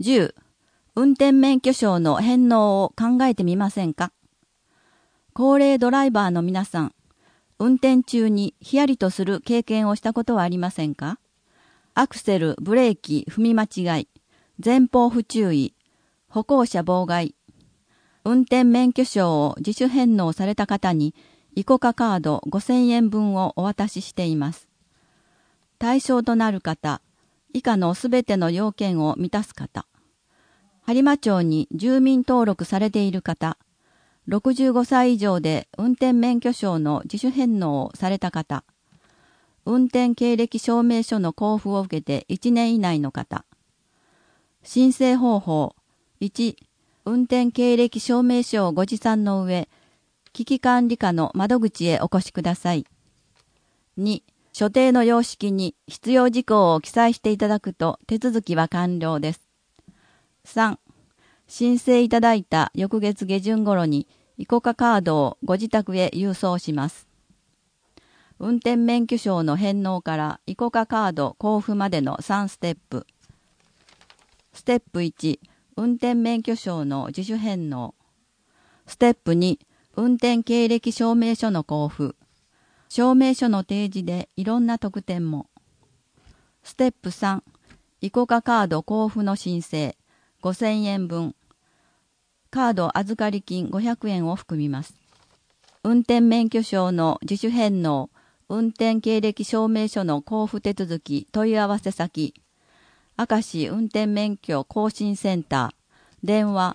10、運転免許証の返納を考えてみませんか？高齢ドライバーの皆さん、運転中にヒヤリとする経験をしたことはありませんか？アクセル、ブレーキ、踏み間違い、前方不注意、歩行者妨害。運転免許証を自主返納された方に、イコカカード5000円分をお渡ししています。対象となる方、以下のすべての要件を満たす方。播磨町に住民登録されている方、65歳以上で運転免許証の自主返納をされた方、運転経歴証明書の交付を受けて1年以内の方。申請方法。1、運転経歴証明書をご持参の上、危機管理課の窓口へお越しください。2、所定の様式に必要事項を記載していただくと手続きは完了です。3、申請いただいた翌月下旬頃にイコカカードをご自宅へ郵送します。運転免許証の返納からイコカカード交付までの3ステップ。ステップ1、運転免許証の自主返納。ステップ2、運転経歴証明書の交付。証明書の提示でいろんな特典も。ステップ3、イコカカード交付の申請。5000円分。カード預かり金500円を含みます。運転免許証の自主返納、運転経歴証明書の交付手続き問い合わせ先、明石運転免許更新センター、電話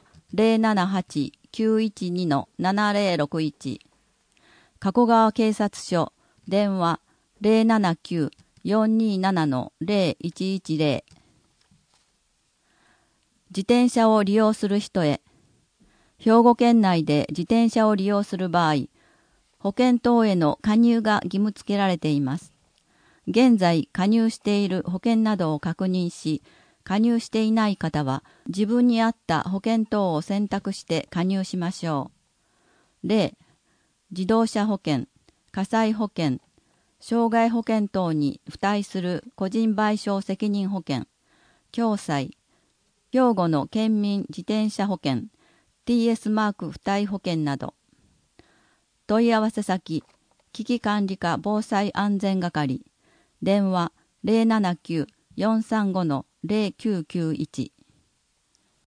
078-912-7061、加古川警察署、電話 079-427-0110、自転車を利用する人へ、兵庫県内で自転車を利用する場合、保険等への加入が義務付けられています。現在加入している保険などを確認し、加入していない方は自分に合った保険等を選択して加入しましょう。例、自動車保険、火災保険、障害保険等に付帯する個人賠償責任保険、共済、兵庫の県民自転車保険、TS マーク付帯保険など。問い合わせ先、危機管理課防災安全係、電話 079-435-0991